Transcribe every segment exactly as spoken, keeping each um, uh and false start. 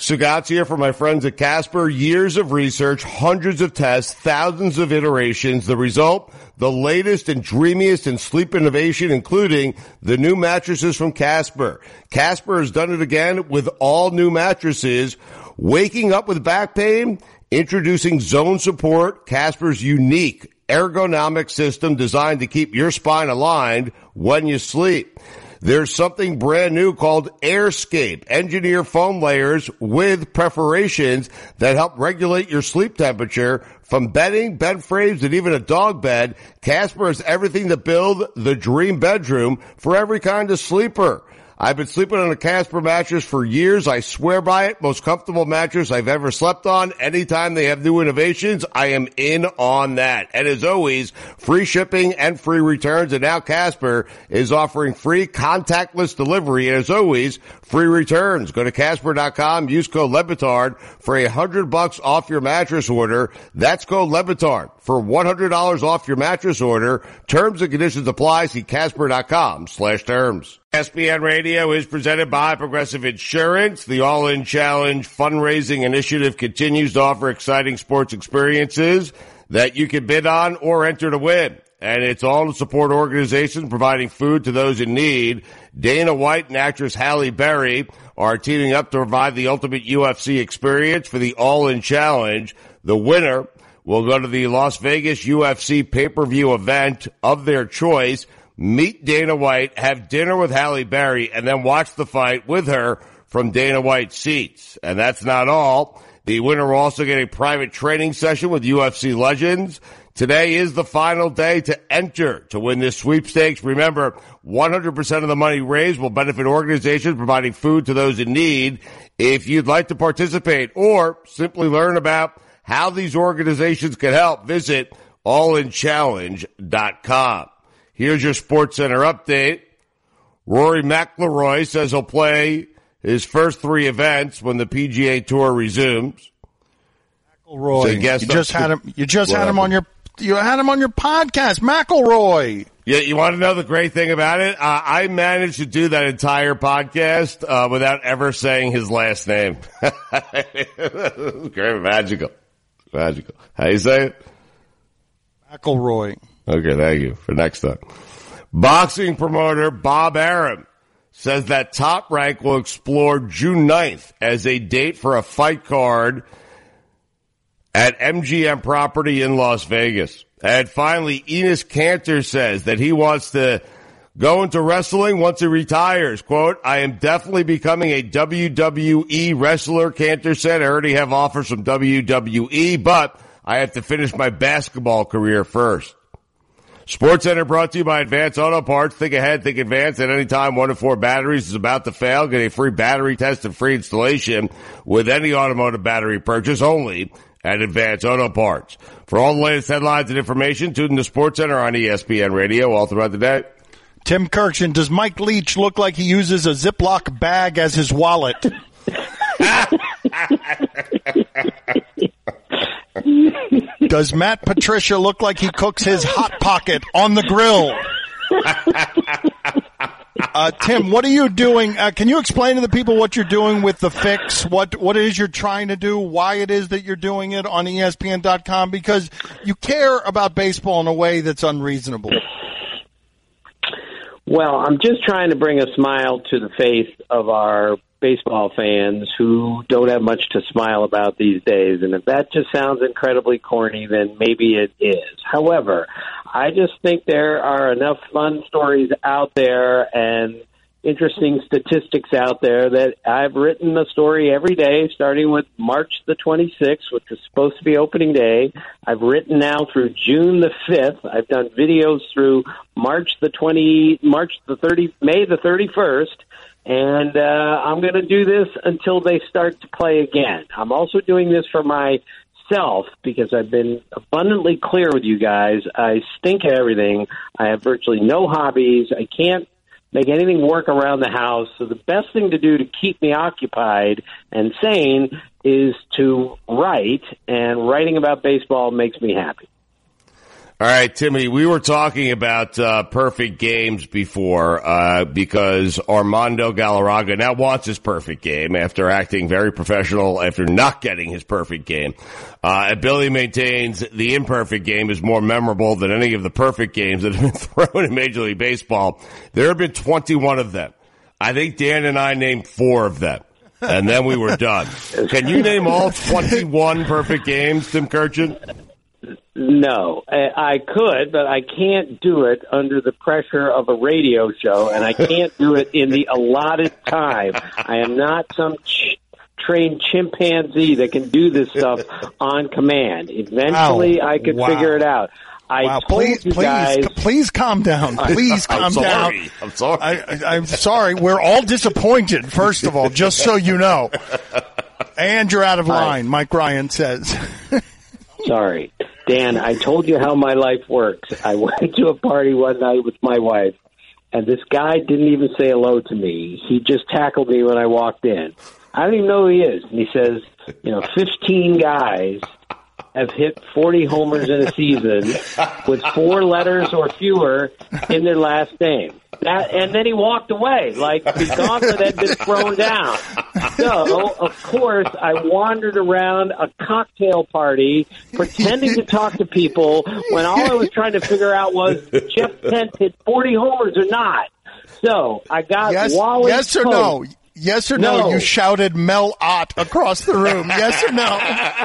Sagats here for my friends at Casper. Years of research, hundreds of tests, thousands of iterations. The result, the latest and dreamiest in sleep innovation, including the new mattresses from Casper. Casper has done it again with all new mattresses. Waking up with back pain? Introducing Zone Support, Casper's unique ergonomic system designed to keep your spine aligned when you sleep. There's something brand new called AirScape, engineer foam layers with perforations that help regulate your sleep temperature. From bedding, bed frames, and even a dog bed, Casper has everything to build the dream bedroom for every kind of sleeper. I've been sleeping on a Casper mattress for years. I swear by it. Most comfortable mattress I've ever slept on. Anytime they have new innovations, I am in on that. And as always, free shipping and free returns. And now Casper is offering free contactless delivery. And as always, free returns. Go to Casper dot com. Use code LeBatard for a hundred bucks off your mattress order. That's code LeBatard for one hundred dollars off your mattress order. Terms and conditions apply. See Casper dot com slash terms. E S P N Radio is presented by Progressive Insurance. The All-In Challenge fundraising initiative continues to offer exciting sports experiences that you can bid on or enter to win. And it's all to support organizations providing food to those in need. Dana White and actress Halle Berry are teaming up to provide the ultimate U F C experience for the All-In Challenge. The winner will go to the Las Vegas U F C pay-per-view event of their choice, meet Dana White, have dinner with Halle Berry, and then watch the fight with her from Dana White's seats. And that's not all. The winner will also get a private training session with U F C legends. Today is the final day to enter to win this sweepstakes. Remember, one hundred percent of the money raised will benefit organizations providing food to those in need. If you'd like to participate or simply learn about how these organizations can help, visit all in challenge dot com. Here's your SportsCenter update. Rory McIlroy says he'll play his first three events when the P G A Tour resumes. McIlroy, so you just had him. You just had him on your. You had him on your podcast, McIlroy. Yeah, you want to know the great thing about it? Uh, I managed to do that entire podcast uh, without ever saying his last name. Great, magical, magical. How you say it? McIlroy. Okay, thank you. For next time. Boxing promoter Bob Arum says that Top Rank will explore June ninth as a date for a fight card at M G M property in Las Vegas. And finally, Enes Kanter says that he wants to go into wrestling once he retires. Quote, I am definitely becoming a W W E wrestler, Kanter said. I already have offers from W W E, but I have to finish my basketball career first. SportsCenter brought to you by Advance Auto Parts. Think ahead, think advance. At any time, one of four batteries is about to fail. Get a free battery test and free installation with any automotive battery purchase only at Advance Auto Parts. For all the latest headlines and information, tune in to SportsCenter on E S P N Radio all throughout the day. Tim Kirkshin, does Mike Leach look like he uses a Ziploc bag as his wallet? Does Matt Patricia look like he cooks his Hot Pocket on the grill? Uh, Tim, what are you doing? Uh, can you explain to the people what you're doing with the fix? What what it is you're trying to do? Why it is that you're doing it on E S P N dot com? Because you care about baseball in a way that's unreasonable. Well, I'm just trying to bring a smile to the face of our baseball fans who don't have much to smile about these days. And if that just sounds incredibly corny, then maybe it is. However, I just think there are enough fun stories out there and interesting statistics out there that I've written a story every day, starting with March the twenty-sixth, which is supposed to be opening day. I've written now through June the fifth. I've done videos through March the twenty, March the thirty, May the thirty-first. And uh, I'm going to do this until they start to play again. I'm also doing this for myself because I've been abundantly clear with you guys. I stink at everything. I have virtually no hobbies. I can't make anything work around the house. So the best thing to do to keep me occupied and sane is to write, and writing about baseball makes me happy. All right, Timmy, we were talking about uh, perfect games before uh, because Armando Galarraga now wants his perfect game after acting very professional after not getting his perfect game. Uh, and Billy maintains the imperfect game is more memorable than any of the perfect games that have been thrown in Major League Baseball. There have been twenty-one of them. I think Dan and I named four of them, and then we were done. Can you name all twenty-one perfect games, Tim Kurkjian? No, I could, but I can't do it under the pressure of a radio show, and I can't do it in the allotted time. I am not some ch- trained chimpanzee that can do this stuff on command. Eventually, wow. I could wow. figure it out. I wow. told please, you please, guys. Please calm down. Please calm I'm sorry. down. I'm sorry. I, I, I'm sorry. We're all disappointed, first of all, just so you know. And you're out of line, I, Mike Ryan says. Sorry. Dan, I told you how my life works. I went to a party one night with my wife, and this guy didn't even say hello to me. He just tackled me when I walked in. I don't even know who he is. And he says, you know, fifteen guys have hit forty homers in a season with four letters or fewer in their last name. That, and then he walked away like the gauntlet had been thrown down. So, of course, I wandered around a cocktail party pretending to talk to people when all I was trying to figure out was Jeff Kent hit forty homers or not. So I got yes, Wally Yes or Post. no? Yes or no? no? You shouted Mel Ott across the room. Yes or no?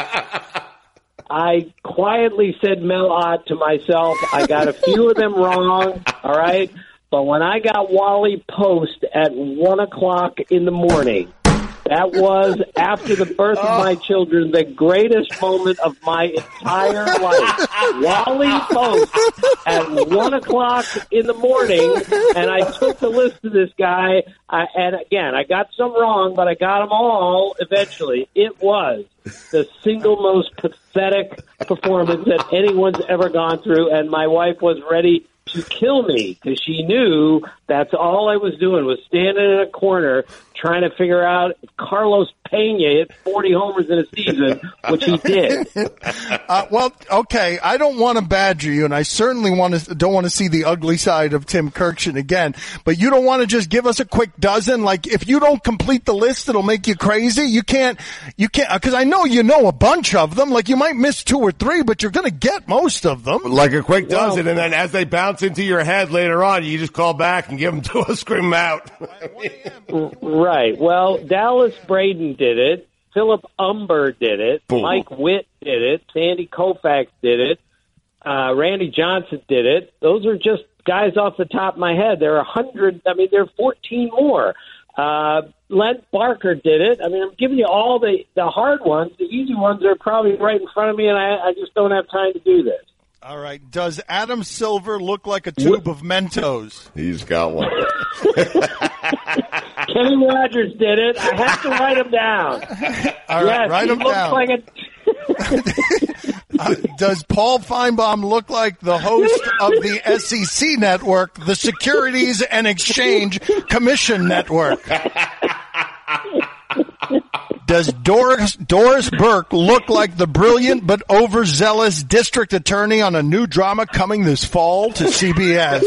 I quietly said Mel Ott to myself. I got a few of them wrong, all right? But when I got Wally Post at one o'clock in the morning, that was, after the birth of my children, the greatest moment of my entire life. Wally Post at one o'clock in the morning, and I took the list of this guy, I, and again, I got some wrong, but I got them all eventually. It was the single most pathetic performance that anyone's ever gone through, and my wife was ready to kill me because she knew that's all I was doing was standing in a corner trying to figure out if Carlos Pena hit forty homers in a season, which he did. Uh, well, okay, I don't want to badger you, and I certainly want to don't want to see the ugly side of Tim Kurkjian again. But you don't want to just give us a quick dozen. Like if you don't complete the list, it'll make you crazy. You can't, you can't, because I know you know a bunch of them. Like you might miss two or three, but you're going to get most of them. Like a quick dozen, well, and then as they bounce into your head later on, you just call back and give them to us, scream them out. Right. Well, Dallas Braden did it. Philip Umber did it. Boom. Mike Witt did it. Sandy Koufax did it. Uh, Randy Johnson did it. Those are just guys off the top of my head. There are a hundred. I mean, there are fourteen more. Uh, Len Barker did it. I mean, I'm giving you all the, the hard ones. The easy ones are probably right in front of me, and I, I just don't have time to do this. All right. Does Adam Silver look like a tube of Mentos? He's got one. Kenny Rogers did it. I have to write him down. All right, yes, write he him looks down. Like a uh, does Paul Feinbaum look like the host of the S E C network, the Securities and Exchange Commission Network? Does Doris, Doris Burke look like the brilliant but overzealous district attorney on a new drama coming this fall to C B S?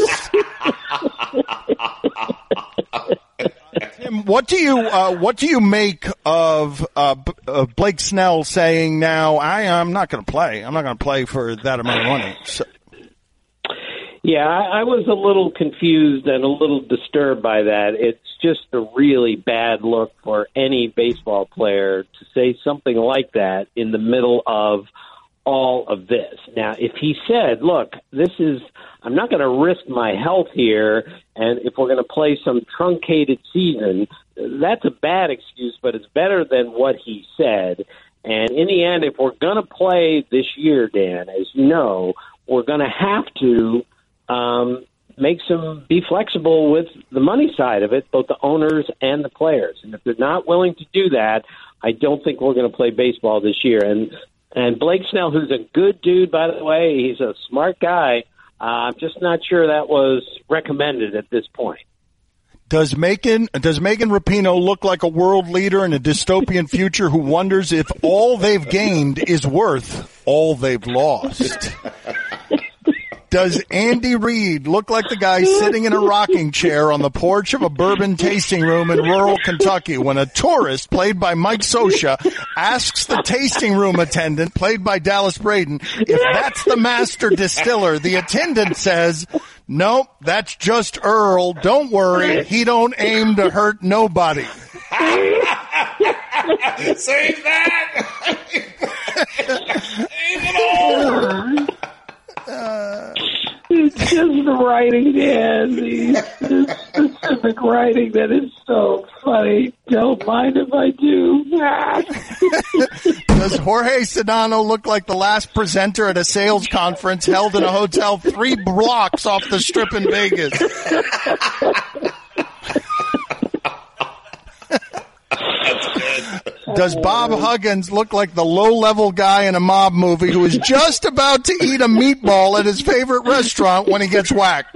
Tim, what do you uh, what do you make of, uh, B- of Blake Snell saying now I am not going to play? I'm not going to play for that amount of money. So. Yeah, I, I was a little confused and a little disturbed by that. It's just a really bad look for any baseball player to say something like that in the middle of all of this. Now, if he said, look, this is, I'm not going to risk my health here, and if we're going to play some truncated season, that's a bad excuse, but it's better than what he said. And in the end, if we're going to play this year, Dan, as you know, we're going to have to um, make some, be flexible with the money side of it, both the owners and the players. And if they're not willing to do that, I don't think we're going to play baseball this year. And And Blake Snell, who's a good dude, by the way, he's a smart guy. Uh, I'm just not sure that was recommended at this point. Does Megan, does Megan Rapinoe look like a world leader in a dystopian future who wonders if all they've gained is worth all they've lost? Does Andy Reid look like the guy sitting in a rocking chair on the porch of a bourbon tasting room in rural Kentucky when a tourist, played by Mike Scioscia, asks the tasting room attendant, played by Dallas Braden, if that's the master distiller? The attendant says, nope, that's just Earl. Don't worry, he don't aim to hurt nobody. Save that! Save it all! Uh, it's just the writing, Dan. The specific writing that is so funny. Don't mind if I do. Does Jorge Sedano look like the last presenter at a sales conference held in a hotel three blocks off the Strip in Vegas? Does Bob Huggins look like the low-level guy in a mob movie who is just about to eat a meatball at his favorite restaurant when he gets whacked?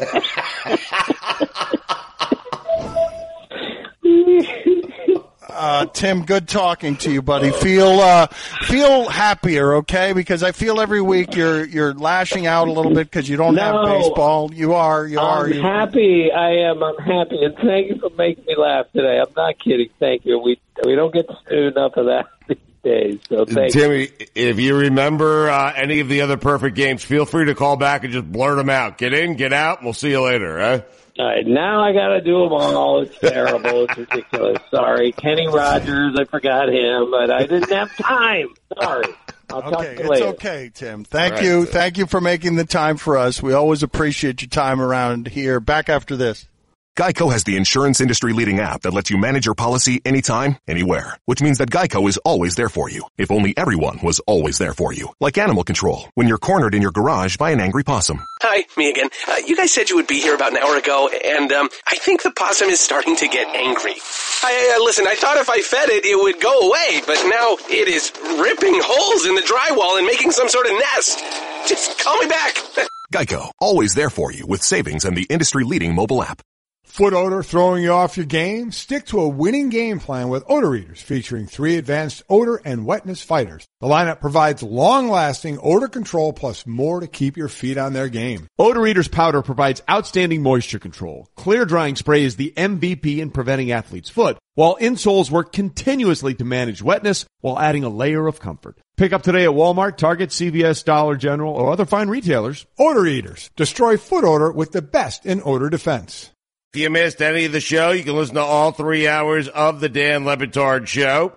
Uh, Tim, good talking to you, buddy. Feel uh, feel happier, okay? Because I feel every week you're you're lashing out a little bit because you don't no, have baseball. You are, you I'm are. I'm you... happy. I am. I'm happy, and thank you for making me laugh today. I'm not kidding. Thank you. We we don't get to do enough of that these days. So thank Timmy, you. if you remember uh, any of the other perfect games, feel free to call back and just blurt them out. Get in, get out. And we'll see you later. Huh? All right, now I got to do them all. It's terrible. It's ridiculous. Sorry. Kenny Rogers, I forgot him, but I didn't have time. Sorry. I'll talk okay, to you it's later. okay, Tim. Thank right, you. so. Thank you for making the time for us. We always appreciate your time around here. Back after this. Geico has the insurance industry-leading app that lets you manage your policy anytime, anywhere. Which means that Geico is always there for you. If only everyone was always there for you. Like animal control, when you're cornered in your garage by an angry possum. Hi, me again. Uh, you guys said you would be here about an hour ago, and um, I think the possum is starting to get angry. I, uh, listen, I thought if I fed it, it would go away, but now it is ripping holes in the drywall and making some sort of nest. Just call me back. Geico, always there for you with savings and the industry-leading mobile app. Foot odor throwing you off your game? Stick to a winning game plan with Odor Eaters, featuring three advanced odor and wetness fighters. The lineup provides long-lasting odor control plus more to keep your feet on their game. Odor Eaters powder provides outstanding moisture control. Clear drying spray is the M V P in preventing athlete's foot, while insoles work continuously to manage wetness while adding a layer of comfort. Pick up today at Walmart, Target, C V S, Dollar General, or other fine retailers. Odor Eaters. Destroy foot odor with the best in odor defense. If you missed any of the show, you can listen to all three hours of the Dan Le Batard Show,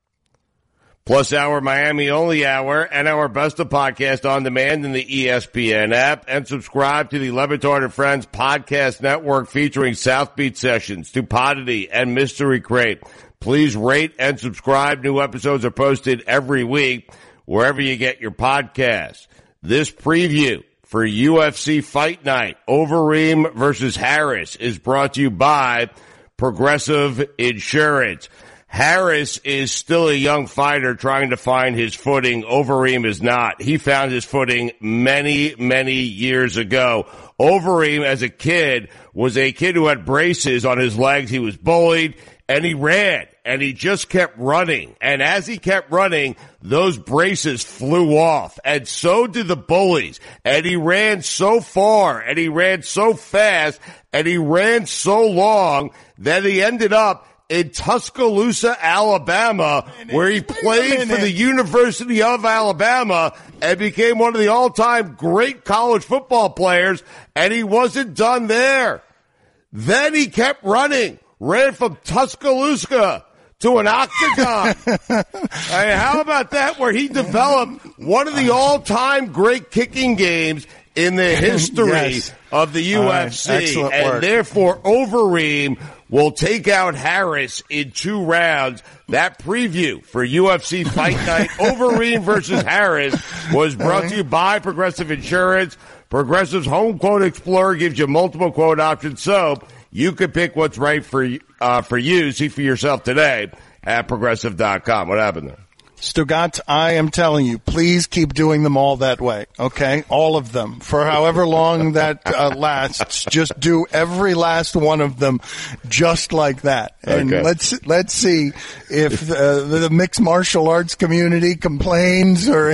plus our Miami-only hour and our Best of Podcast on demand in the E S P N app, and subscribe to the Le Batard and Friends Podcast Network featuring South Beach Sessions, Stupidity, and Mystery Crate. Please rate and subscribe. New episodes are posted every week wherever you get your podcasts. This preview for U F C Fight Night, Overeem versus Harris, is brought to you by Progressive Insurance. Harris is still a young fighter trying to find his footing. Overeem is not. He found his footing many, many years ago. Overeem, as a kid, was a kid who had braces on his legs. He was bullied, and he ran, and he just kept running. And as he kept running, those braces flew off, and so did the bullies. And he ran so far, and he ran so fast, and he ran so long that he ended up in Tuscaloosa, Alabama, where he played for the University of Alabama and became one of the all-time great college football players, and he wasn't done there. Then he kept running, ran from Tuscaloosa to an octagon. I mean, how about that, where he developed one of the all-time great kicking games in the history yes. of the U F C, right. and work. therefore Overeem will take out Harris in two rounds. That preview for U F C Fight Night, Overeem versus Harris, was brought to you by Progressive Insurance. Progressive's Home Quote Explorer gives you multiple quote options, so you can pick what's right for uh, for you. See for yourself today at Progressive dot com. What happened there? Stugatz, I am telling you, please keep doing them all that way, okay? All of them. For however long that uh, lasts, just do every last one of them just like that. And Okay. let's let's see if uh, the mixed martial arts community complains, or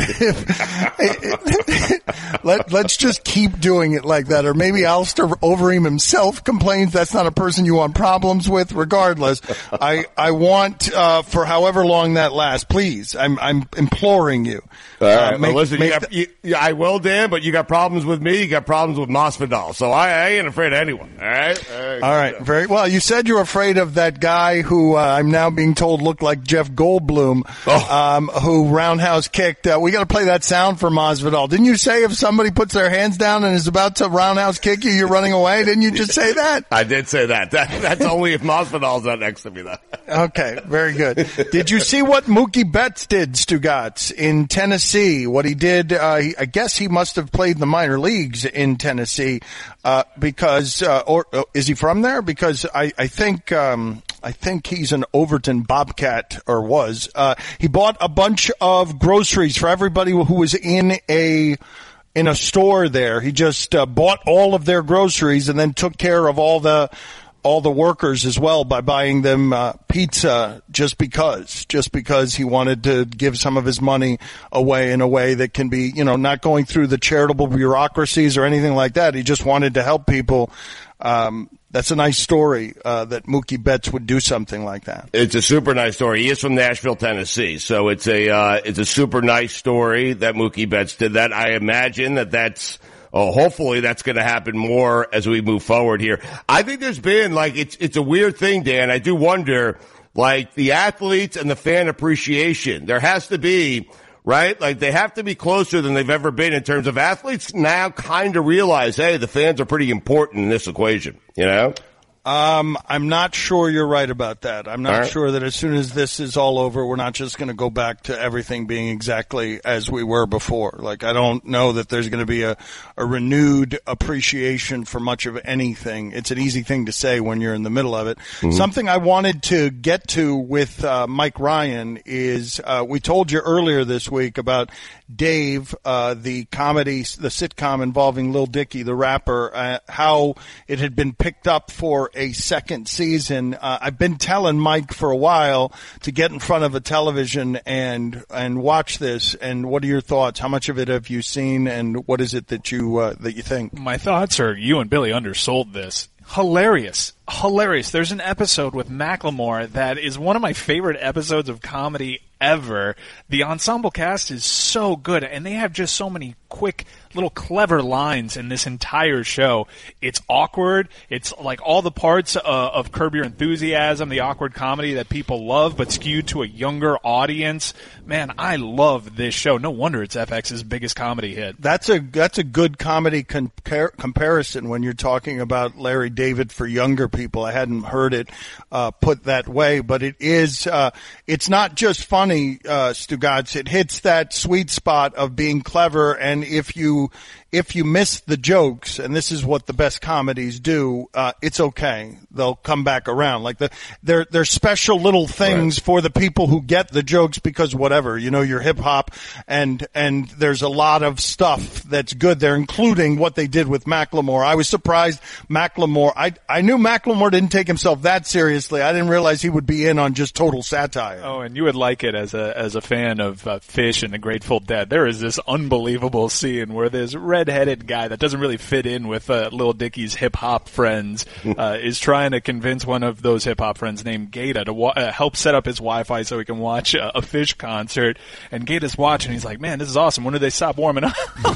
if let, let's just keep doing it like that. Or maybe Alistair Overeem himself complains. That's not a person you want problems with. Regardless, I, I want, uh, for however long that lasts, please, I'm, I'm imploring you. All right. Uh, make- well, listen, you make got, you, yeah, I will, Dan, but you got problems with me. You got problems with Masvidal. So I, I ain't afraid of anyone. All right. All right. All right, very well. You said you're afraid of that guy who uh, I'm now being told looked like Jeff Goldblum, Oh. um, who roundhouse kicked. Uh, we got to play that sound for Masvidal. Didn't you say if somebody puts their hands down and is about to roundhouse kick you, you're running away? Didn't you just say that? I did say that. that that's only if Masvidal's not next to me, though. Okay, very good. Did you see what Mookie Betts did, Stugatz, in Tennessee? What he did, uh, he, I guess he must have played in the minor leagues in Tennessee, uh, because, uh, or uh, is he from there? Because I, I think, um, I think he's an Overton Bobcat, or was. Uh, he bought a bunch of groceries for everybody who was in a, in a store there. He just uh, bought all of their groceries and then took care of all the, all the workers as well by buying them uh, pizza just because, just because he wanted to give some of his money away in a way that can be, you know, not going through the charitable bureaucracies or anything like that. He just wanted to help people. Um, that's a nice story, uh, that Mookie Betts would do something like that. It's a super nice story. He is from Nashville, Tennessee, so it's a uh, it's a super nice story that Mookie Betts did that. I imagine that that's. Oh, hopefully that's going to happen more as we move forward here. I think there's been, like, it's, it's a weird thing, Dan. I do wonder, like, the athletes and the fan appreciation. There has to be, right? Like, they have to be closer than they've ever been in terms of athletes now kind of realize, hey, the fans are pretty important in this equation, you know? Um, I'm not sure you're right about that. I'm not right. sure that as soon as this is all over, we're not just going to go back to everything being exactly as we were before. Like, I don't know that there's going to be a, a renewed appreciation for much of anything. It's an easy thing to say when you're in the middle of it. Mm-hmm. Something I wanted to get to with uh, Mike Ryan is uh, we told you earlier this week about Dave, uh, the comedy, the sitcom involving Lil Dicky, the rapper, uh, how it had been picked up for a second season. Uh, I've been telling Mike for a while to get in front of a television and and watch this. And what are your thoughts? How much of it have you seen, and what is it that you uh, that you think? My thoughts are you and Billy undersold this. Hilarious. Hilarious. There's an episode with Macklemore that is one of my favorite episodes of comedy ever. The ensemble cast is so good, and they have just so many quick, little clever lines in this entire show. It's awkward. It's like all the parts uh, of Curb Your Enthusiasm, the awkward comedy that people love, but skewed to a younger audience. Man, I love this show. No wonder it's F X's biggest comedy hit. That's a that's a good comedy compar- comparison when you're talking about Larry David for younger people. I hadn't heard it uh, put that way, but it is. Uh, it's not just funny, uh, Stugatz. It hits that sweet spot of being clever, and if you if you miss the jokes, and this is what the best comedies do, uh, it's okay. They'll come back around. Like the they're they're special little things right. for the people who get the jokes because whatever, you know, you're hip hop, and and there's a lot of stuff that's good there, including what they did with Macklemore. I was surprised Macklemore. I I knew Macklemore didn't take himself that seriously. I didn't realize he would be in on just total satire. Oh, and you would like it as a as a fan of uh, Fish and the Grateful Dead. There is this unbelievable scene where this red-headed guy that doesn't really fit in with uh, Lil Dicky's hip-hop friends uh, is trying to convince one of those hip-hop friends named Gata to wa- uh, help set up his Wi-Fi so he can watch uh, a Fish concert. And Gata's watching. He's like, man, this is awesome. When do they stop warming up? No,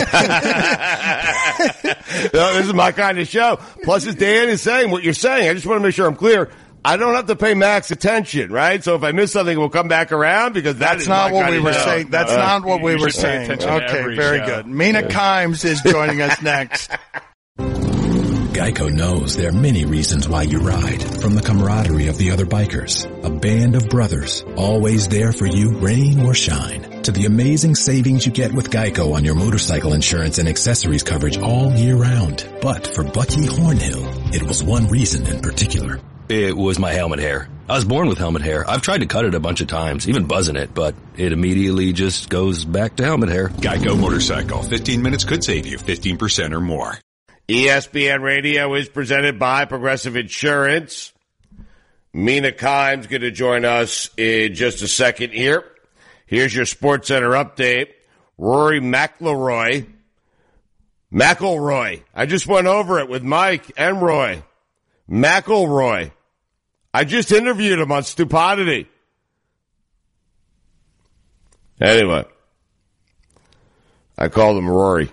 this is my kind of show. Plus, as Dan is saying, what you're saying, I just want to make sure I'm clear. I don't have to pay Max attention, right? So if I miss something, we'll come back around because that that's is not my what kind we of were show. saying. That's uh, not what we were saying. Okay, very show. good. Mina yeah. Kimes is joining us next. Geico knows there are many reasons why you ride. From the camaraderie of the other bikers, a band of brothers, always there for you, rain or shine, to the amazing savings you get with Geico on your motorcycle insurance and accessories coverage all year round. But for Bucky Hornhill, it was one reason in particular. It was my helmet hair. I was born with helmet hair. I've tried to cut it a bunch of times, even buzzing it, but it immediately just goes back to helmet hair. Geico Motorcycle. fifteen minutes could save you fifteen percent or more. E S P N Radio is presented by Progressive Insurance. Mina Kimes going to join us in just a second here. Here's your Sports Center update. Rory McIlroy. McIlroy. I just went over it with Mike and Roy. McIlroy. I just interviewed him on Stupidity. Anyway, I called him Rory.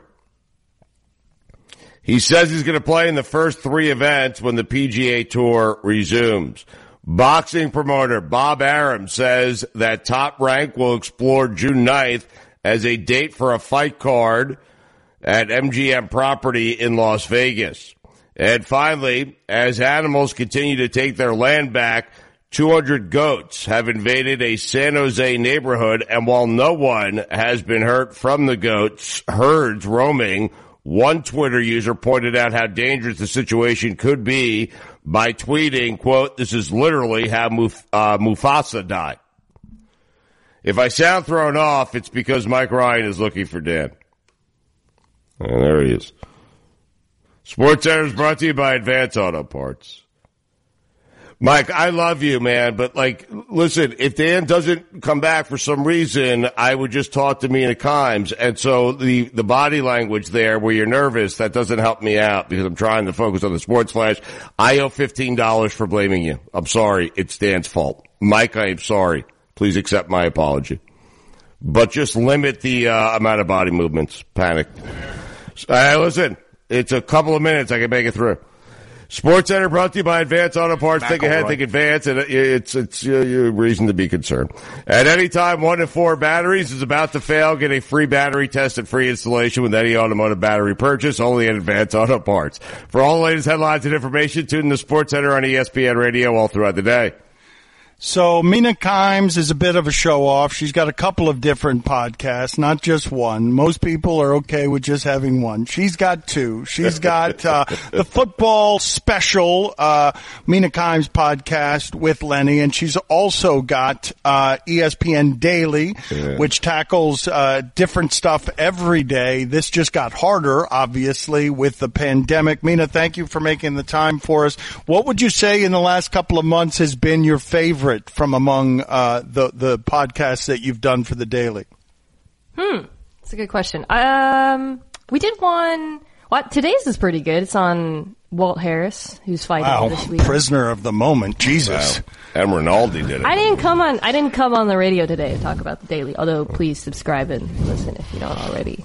He says he's going to play in the first three events when the P G A Tour resumes. Boxing promoter Bob Arum says that Top Rank will explore June ninth as a date for a fight card at M G M property in Las Vegas. And finally, as animals continue to take their land back, two hundred goats have invaded a San Jose neighborhood, and while no one has been hurt from the goats' herds roaming, one Twitter user pointed out how dangerous the situation could be by tweeting, quote, "This is literally how Muf- uh, Mufasa died." If I sound thrown off, it's because Mike Ryan is looking for Dan. And there he is. Sports Center is brought to you by Advance Auto Parts. Mike, I love you, man, but, like, listen, if Dan doesn't come back for some reason, I would just talk to Mina Kimes. And so the, the body language there where you're nervous, that doesn't help me out because I'm trying to focus on the Sports Flash. I owe fifteen dollars for blaming you. I'm sorry. It's Dan's fault. Mike, I am sorry. Please accept my apology. But just limit the uh, amount of body movements. Panic. Uh, listen. It's a couple of minutes. I can make it through. Sports Center brought to you by Advance Auto Parts. Think ahead, think advance, and it's it's uh, a reason to be concerned. At any time, one in four batteries is about to fail. Get a free battery test and free installation with any automotive battery purchase, only at Advance Auto Parts. For all the latest headlines and information, tune in to Sports Center on E S P N Radio all throughout the day. So Mina Kimes is a bit of a show-off. She's got a couple of different podcasts, not just one. Most people are okay with just having one. She's got two. She's got uh, the football special uh Mina Kimes podcast with Lenny, and she's also got uh E S P N Daily, yeah. which tackles uh different stuff every day. This just got harder, obviously, with the pandemic. Mina, thank you for making the time for us. What would you say in the last couple of months has been your favorite from among uh, the the podcasts that you've done for the Daily? Hmm, that's a good question. Um, we did one. Well, today's is pretty good. It's on Walt Harris, who's fighting wow. this week. Prisoner of the moment, Jesus. Wow. And Rinaldi did it. I didn't come on. I didn't come on the radio today to talk about the Daily. Although, please subscribe and listen if you don't already.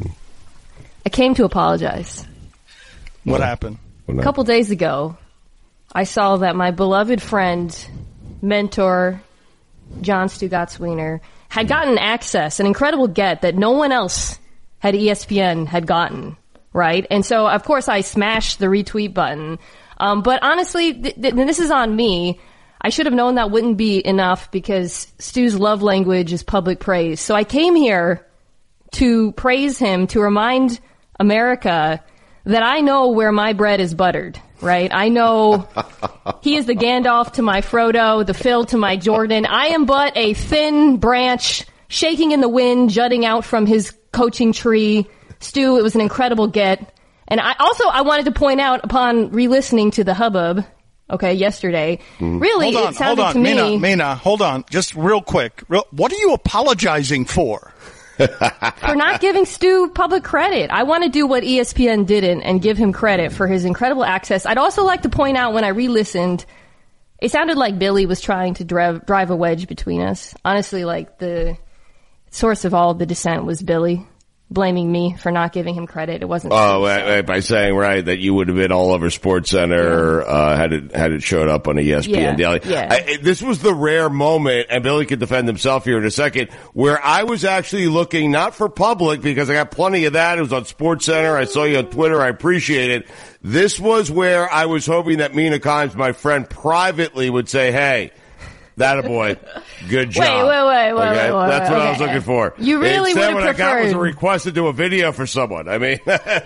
I came to apologize. What happened? A couple days ago, I saw that my beloved friend, mentor, John Stugatz-Wiener, had gotten access, an incredible get that no one else at E S P N had gotten, right? And so, of course, I smashed the retweet button. Um, but honestly, th- th- this is on me. I should have known that wouldn't be enough because Stu's love language is public praise. So I came here to praise him, to remind America that I know where my bread is buttered. Right? I know he is the Gandalf to my Frodo, the Phil to my Jordan. I am but a thin branch shaking in the wind, jutting out from his coaching tree. Stu, it was an incredible get. And I also, I wanted to point out upon re-listening to the hubbub, okay, yesterday, mm. really, hold on, it sounded hold on, to me... Mina, Mina, hold on, just real quick. Real, what are you apologizing for? For not giving Stu public credit. I want to do what E S P N didn't and give him credit for his incredible access. I'd also like to point out when I re-listened, it sounded like Billy was trying to drive, drive a wedge between us. Honestly, like the source of all of the dissent was Billy, blaming me for not giving him credit. It wasn't. Oh, uh, by saying, right, that you would have been all over Sports Center, yeah. uh, had it, had it showed up on E S P N yeah, Daily. Yeah. I, this was the rare moment, and Billy can defend himself here in a second, where I was actually looking not for public, because I got plenty of that. It was on Sports Center. I saw you on Twitter. I appreciate it. This was where I was hoping that Mina Kimes, my friend, privately would say, hey, that a boy. Good job. Wait, wait, wait, wait, okay? wait, wait That's what okay. I was looking for. You really would have what preferred. I got was a request to do a video for someone. I mean,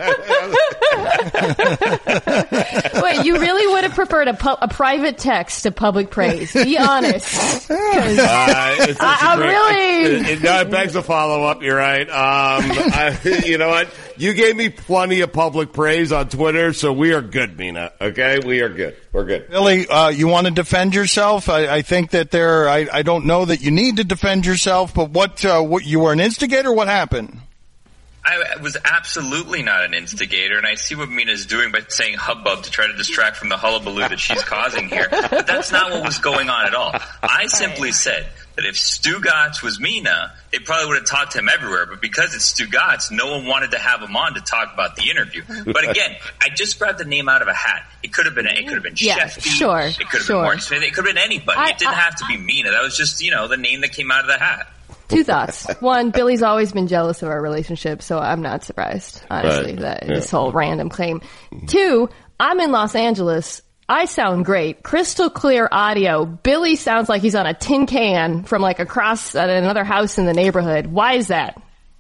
Wait, you really would have preferred a, pu- a private text to public praise? Be honest. Uh, I, I'm great, really. It, it, no, it begs a follow up. You're right. Um, I, you know what? You gave me plenty of public praise on Twitter, so we are good, Mina. Okay, we are good. We're good. Billy, uh, you want to defend yourself? I, I think that there. I, I don't know that you need to defend yourself, but what? Uh, what you were an instigator? What happened? I was absolutely not an instigator, and I see what Mina's doing by saying hubbub to try to distract from the hullabaloo that she's causing here. But that's not what was going on at all. I simply said that if Stugotz was Mina, they probably would have talked to him everywhere. But because it's Stugotz, no one wanted to have him on to talk about the interview. But again, I just grabbed the name out of a hat. It could have been it could have been yeah, Shefty. Sure, it could have sure. been Martin Smith. It could have been anybody. I, it didn't I, have to be Mina. That was just, you know, the name that came out of the hat. Two thoughts. One, Billy's always been jealous of our relationship, so I'm not surprised, honestly, right. that yeah. this whole random claim. Two, I'm in Los Angeles. I sound great. Crystal clear audio. Billy sounds like he's on a tin can from like across at another house in the neighborhood. Why is that?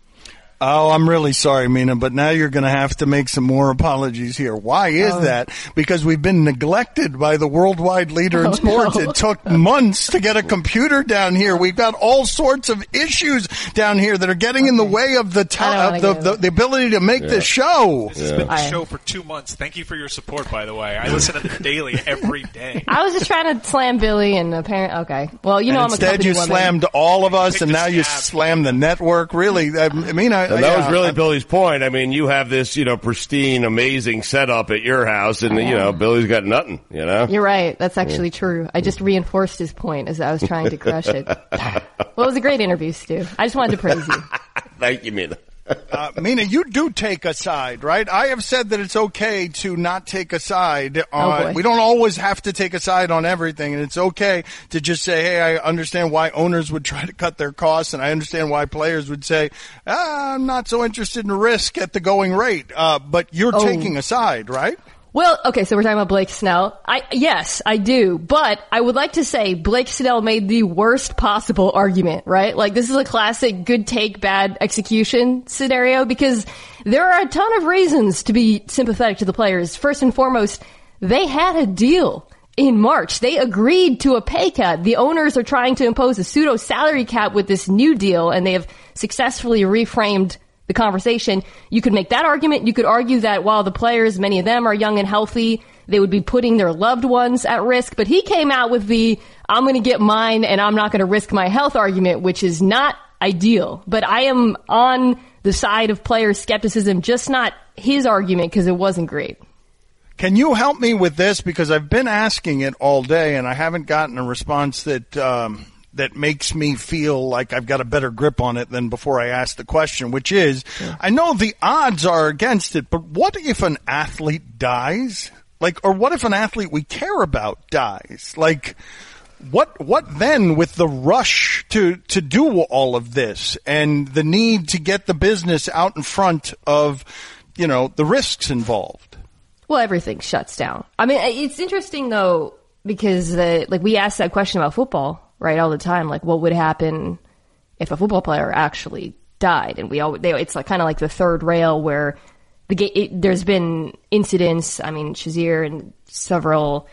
Oh, I'm really sorry, Mina, but now you're going to have to make some more apologies here. Why is oh. that? Because we've been neglected by the worldwide leader in oh, sports. No. It took months to get a computer down here. We've got all sorts of issues down here that are getting okay. in the way of the t- of the, the, the ability to make yeah. this show. This has yeah. been the show for two months. Thank you for your support, by the way. I listen to the daily every day. I was just trying to slam Billy, and apparently, okay. Well, you know, and I'm a instead company you woman. slammed all of us, Pick and now you slam the network. Really, I mean, I, and that I, was really I, Billy's point. I mean, you have this, you know, pristine, amazing setup at your house, and you know, Billy's got nothing. You know, you're right. That's actually yeah. true. I just reinforced his point as I was trying to crush it. Well, it was a great interview, Stu. I just wanted to praise you. Thank you, Mina. uh, Mina, you do take a side, right? I have said that it's okay to not take a side. On, oh we don't always have to take a side on everything, and it's okay to just say, hey, I understand why owners would try to cut their costs, and I understand why players would say, ah, I'm not so interested in risk at the going rate. Uh, but you're oh. taking a side, right? Well, okay, so we're talking about Blake Snell. I, yes, I do. But I would like to say Blake Snell made the worst possible argument, right? Like, this is a classic good take, bad execution scenario because there are a ton of reasons to be sympathetic to the players. First and foremost, they had a deal in March. They agreed to a pay cut. The owners are trying to impose a pseudo salary cap with this new deal, and they have successfully reframed the conversation. You could make that argument. You could argue that while the players, many of them are young and healthy, they would be putting their loved ones at risk. But he came out with the, I'm going to get mine and I'm not going to risk my health argument, which is not ideal. But I am on the side of player skepticism, just not his argument because it wasn't great. Can you help me with this? Because I've been asking it all day and I haven't gotten a response that, um, that makes me feel like I've got a better grip on it than before I asked the question, which is, yeah. I know the odds are against it, but what if an athlete dies? Like, or what if an athlete we care about dies? Like, what, what then with the rush to, to do all of this and the need to get the business out in front of, you know, the risks involved? Well, everything shuts down. I mean, it's interesting though, because uh, like we asked that question about football, right, all the time, like what would happen if a football player actually died? And we all, they, it's like kind of like the third rail where the it, there's been incidents. I mean, Shazier and several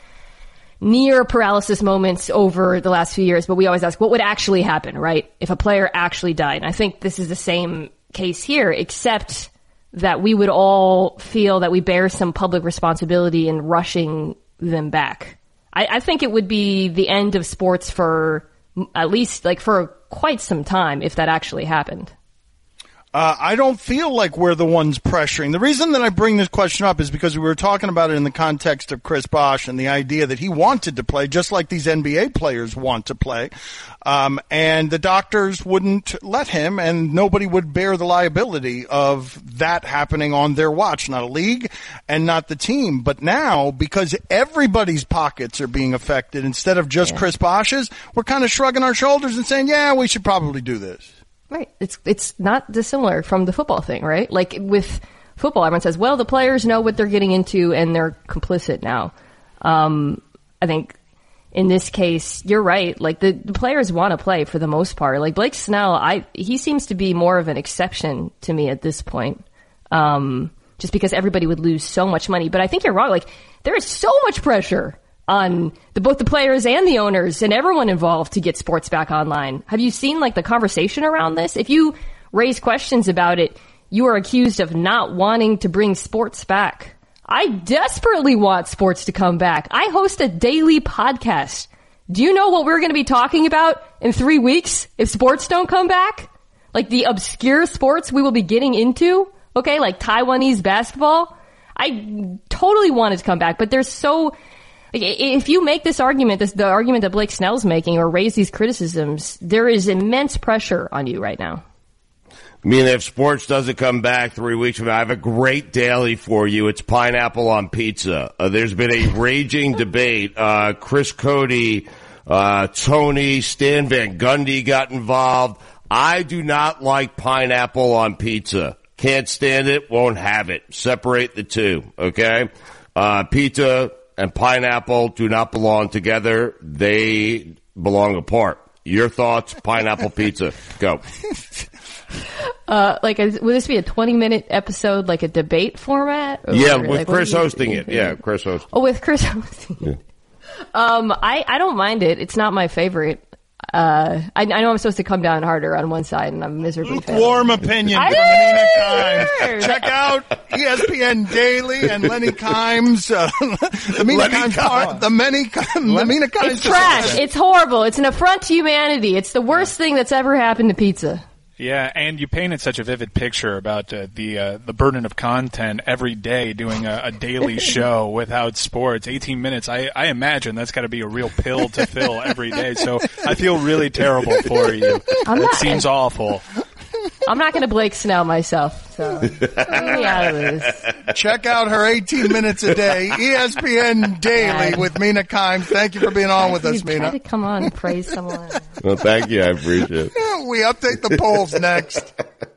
near paralysis moments over the last few years, but we always ask what would actually happen, right, if a player actually died? And I think this is the same case here, except that we would all feel that we bear some public responsibility in rushing them back. I, I think it would be the end of sports for at least like for quite some time if that actually happened. Uh, I don't feel like we're the ones pressuring. The reason that I bring this question up is because we were talking about it in the context of Chris Bosh and the idea that he wanted to play just like these N B A players want to play. Um, and the doctors wouldn't let him, and nobody would bear the liability of that happening on their watch, not a league and not the team. But now, because everybody's pockets are being affected instead of just yeah. Chris Bosh's, we're kind of shrugging our shoulders and saying, yeah, we should probably do this. Right. It's it's not dissimilar from the football thing, right? Like with football, everyone says, well, the players know what they're getting into and they're complicit now. Um, I think in this case, you're right. Like the, the players want to play for the most part. Like Blake Snell, I he seems to be more of an exception to me at this point. Um, just because everybody would lose so much money. But I think you're wrong. Like, there is so much pressure on the, both the players and the owners and everyone involved to get sports back online. Have you seen, like, the conversation around this? If you raise questions about it, you are accused of not wanting to bring sports back. I desperately want sports to come back. I host a daily podcast. Do you know what we're going to be talking about in three weeks if sports don't come back? Like the obscure sports we will be getting into? Okay, like Taiwanese basketball. I totally want it to come back, but there's so... If you make this argument, this the argument that Blake Snell's making, or raise these criticisms, there is immense pressure on you right now. I mean, if sports doesn't come back three weeks from now, I have a great daily for you. It's pineapple on pizza. Uh, there's been a raging debate. Uh, Chris Cody, uh, Tony, Stan Van Gundy got involved. I do not like pineapple on pizza. Can't stand it, won't have it. Separate the two, okay? Uh, pizza and pineapple do not belong together. They belong apart. Your thoughts, pineapple pizza. Go. Uh, like, is, will this be a twenty-minute episode, like a debate format? Or, yeah, with like, Chris hosting it. Yeah, Chris hosting. Oh, with Chris hosting it. Yeah. Um, I, I don't mind it. It's not my favorite. Uh, I, I know I'm supposed to come down harder on one side, and I'm miserably failing. Warm opinion from Nina Kimes. Check out E S P N Daily and Lenny Kimes. Uh, the Mina Kimes part. The many. The Mina Kimes. It's trash. It's horrible. It's an affront to humanity. It's the worst thing that's ever happened to pizza. Yeah, and you painted such a vivid picture about uh, the uh, the burden of content every day doing a, a daily show without sports. eighteen minutes, I, I imagine that's got to be a real pill to fill every day. So I feel really terrible for you. I'm it not, seems awful. I'm not going to Blake Snell myself, so leave me out of this. Check out her eighteen minutes a day, E S P N Daily with Mina Kimes. Thank you for being on with us, Mina. Try to come on and praise someone. Well, thank you. I appreciate it. We update the polls next.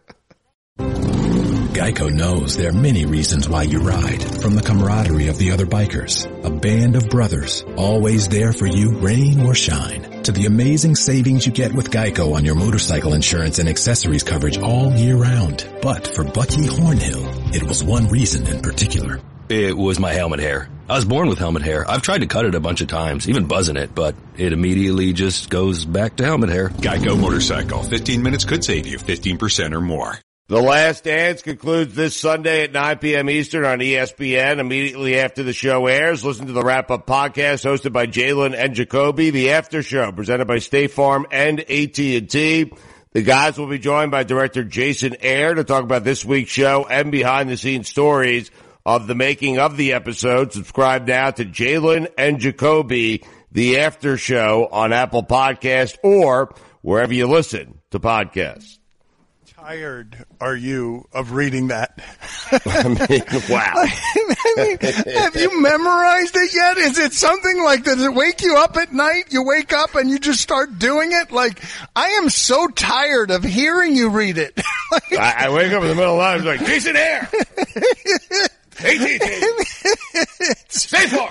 Geico knows there are many reasons why you ride. From the camaraderie of the other bikers, a band of brothers, always there for you, rain or shine, to the amazing savings you get with Geico on your motorcycle insurance and accessories coverage all year round. But for Bucky Hornhill, it was one reason in particular. It was my helmet hair. I was born with helmet hair. I've tried to cut it a bunch of times, even buzzing it, but it immediately just goes back to helmet hair. Geico Motorcycle. fifteen minutes could save you fifteen percent or more. The Last Dance concludes this Sunday at nine p.m. Eastern on E S P N. Immediately after the show airs, listen to the wrap-up podcast hosted by Jalen and Jacoby. The After Show presented by State Farm and A T and T. The guys will be joined by director Jason Ayer to talk about this week's show and behind-the-scenes stories of the making of the episode. Subscribe now to Jalen and Jacoby, The After Show on Apple Podcast or wherever you listen to podcasts. Tired are you of reading that? I mean, wow. I mean, have you memorized it yet? Is it something like, does it wake you up at night? You wake up and you just start doing it? Like, I am so tired of hearing you read it. Like, I, I wake up in the middle of the night and like, Jason Ayer! A T and T! Stay far!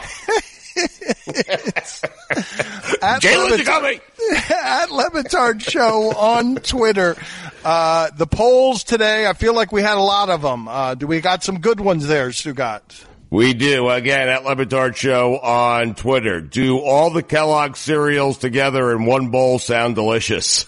Jalen Jacoby! At Levitard Show on Twitter. Uh, the polls today, I feel like we had a lot of them. Uh, do we got some good ones there, Stugat? We do. Again, at Levitard Show on Twitter. Do all the Kellogg cereals together in one bowl sound delicious?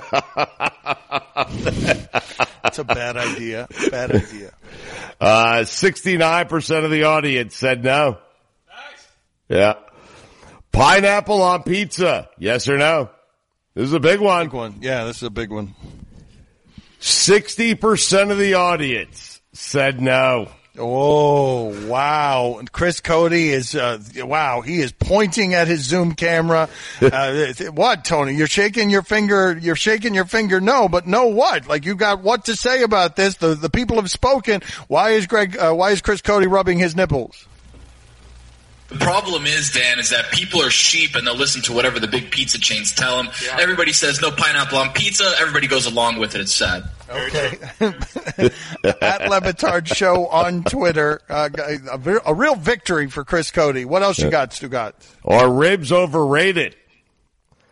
That's a bad idea. Bad idea. Uh, sixty-nine percent of the audience said no. Nice. Yeah. Pineapple on pizza. Yes or no? This is a big one. Big one. Yeah, this is a big one. sixty percent of the audience said no. Oh, wow. Chris Cody is, uh, wow, he is pointing at his Zoom camera. Uh, what, Tony? You're shaking your finger, you're shaking your finger no, but no what? Like, you got what to say about this? The, the people have spoken. Why is Greg, uh, why is Chris Cody rubbing his nipples? The problem is, Dan, is that people are sheep and they'll listen to whatever the big pizza chains tell them. Yeah. Everybody says no pineapple on pizza. Everybody goes along with it. It's sad. Okay. At Levitard Show on Twitter. Uh, a, a real victory for Chris Cody. What else you got, Stugat? Are ribs overrated?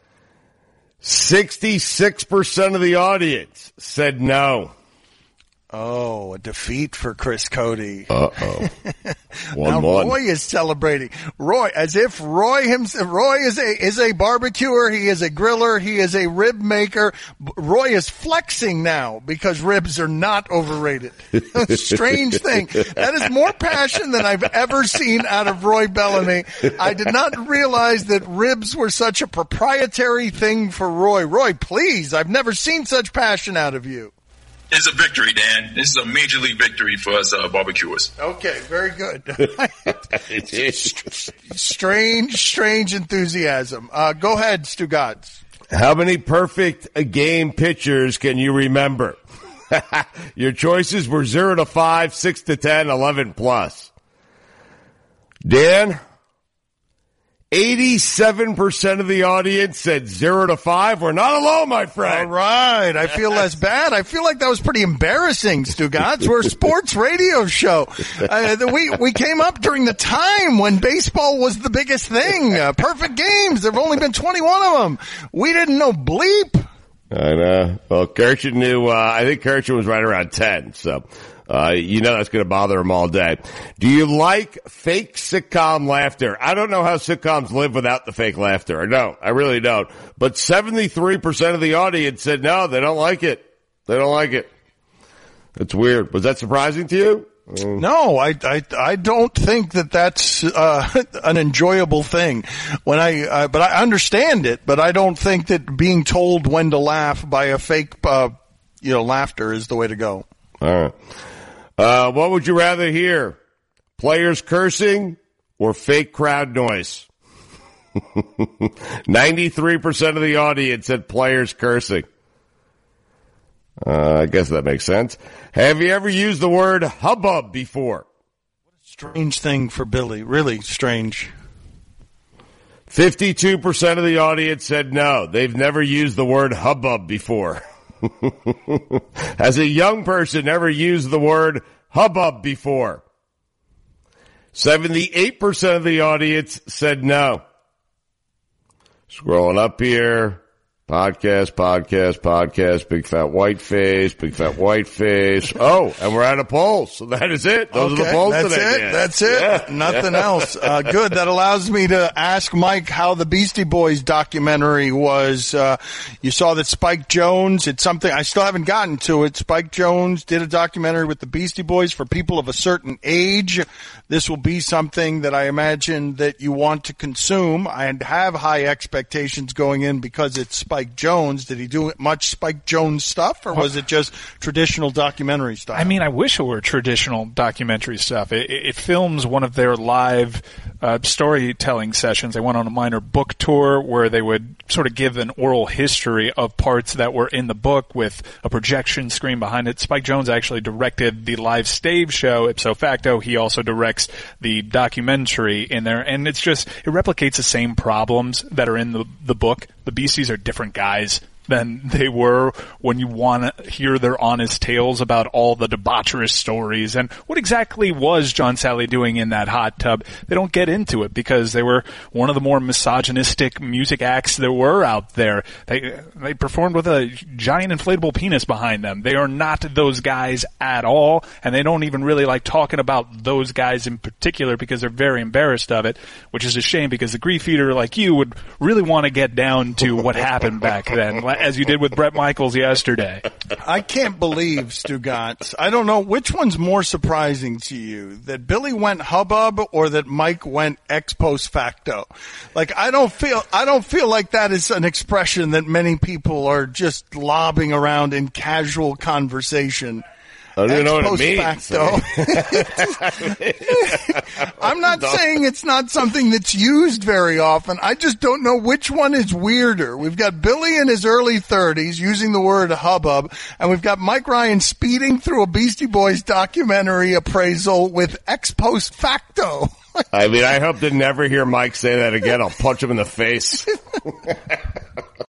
sixty-six percent of the audience said no. Oh, a defeat for Chris Cody. Uh-oh. one, now one. Roy is celebrating. Roy, as if Roy himself, Roy is a, is a barbecuer. He is a griller. He is a rib maker. Roy is flexing now because ribs are not overrated. Strange thing. That is more passion than I've ever seen out of Roy Bellamy. I did not realize that ribs were such a proprietary thing for Roy. Roy, please, I've never seen such passion out of you. It's a victory, Dan. This is a major league victory for us uh, barbecuers. Okay, very good. strange, strange enthusiasm. Uh, go ahead, Stu Gatz. How many perfect game pitchers can you remember? Your choices were zero to five, six to ten, eleven plus. Dan? eighty-seven percent of the audience said zero to five. We're not alone, my friend. All right. I feel less bad. I feel like that was pretty embarrassing, Stu Gatz. We're a sports radio show. Uh, we, we came up during the time when baseball was the biggest thing. Uh, perfect games. There have only been twenty-one of them. We didn't know bleep. I know. Well, Kirshen knew, uh, I think Kirshen was right around ten, so. Uh, you know that's going to bother him all day. Do you like fake sitcom laughter? I don't know how sitcoms live without the fake laughter. No, I really don't. But seventy-three percent of the audience said no, they don't like it. They don't like it. That's weird. Was that surprising to you? Mm. No, I, I, I don't think that that's uh, an enjoyable thing. When I, uh, but I understand it, but I don't think that being told when to laugh by a fake, uh, you know, laughter is the way to go. All right. Uh, what would you rather hear? Players cursing or fake crowd noise? ninety-three percent of the audience said players cursing. Uh, I guess that makes sense. Have you ever used the word hubbub before? What a strange thing for Billy. Really strange. fifty-two percent of the audience said no. They've never used the word hubbub before. Has a young person ever used the word hubbub before? seventy-eight percent of the audience said no. Scrolling up here. Podcast, podcast, podcast, big fat white face, big fat white face. Oh, and we're at a poll, so that is it. Those okay, are the polls that's today. It, Dan. that's it. Yeah. Nothing else. Uh, good. That allows me to ask Mike how the Beastie Boys documentary was. Uh, you saw that Spike Jones, it's something, I still haven't gotten to it. Spike Jones did a documentary with the Beastie Boys for people of a certain age. This will be something that I imagine that you want to consume and have high expectations going in because it's Spike Jones. Did he do much Spike Jones stuff, or was it just traditional documentary stuff? I mean, I wish it were traditional documentary stuff. It, it films one of their live uh, storytelling sessions. They went on a minor book tour where they would sort of give an oral history of parts that were in the book with a projection screen behind it. Spike Jones actually directed the live stage show. Ipso facto, he also directs the documentary in there. And it's just, it replicates the same problems that are in the, the book. The Beasties are different guys than they were when you want to hear their honest tales about all the debaucherous stories. And what exactly was John Sally doing in that hot tub? They don't get into it because they were one of the more misogynistic music acts there were out there. They they performed with a giant inflatable penis behind them. They are not those guys at all, and they don't even really like talking about those guys in particular because they're very embarrassed of it, which is a shame because the grief eater like you would really want to get down to what happened back then, as you did with Bret Michaels yesterday. I can't believe, Stu Gatz. I don't know which one's more surprising to you, that Billy went hubbub or that Mike went ex post facto. Like, I don't feel, I don't feel like that is an expression that many people are just lobbing around in casual conversation. I don't even know what it means. I'm not saying it's not something that's used very often. I just don't know which one is weirder. We've got Billy in his early thirties using the word hubbub, and we've got Mike Ryan speeding through a Beastie Boys documentary appraisal with ex post facto. I mean, I hope to never hear Mike say that again. I'll punch him in the face.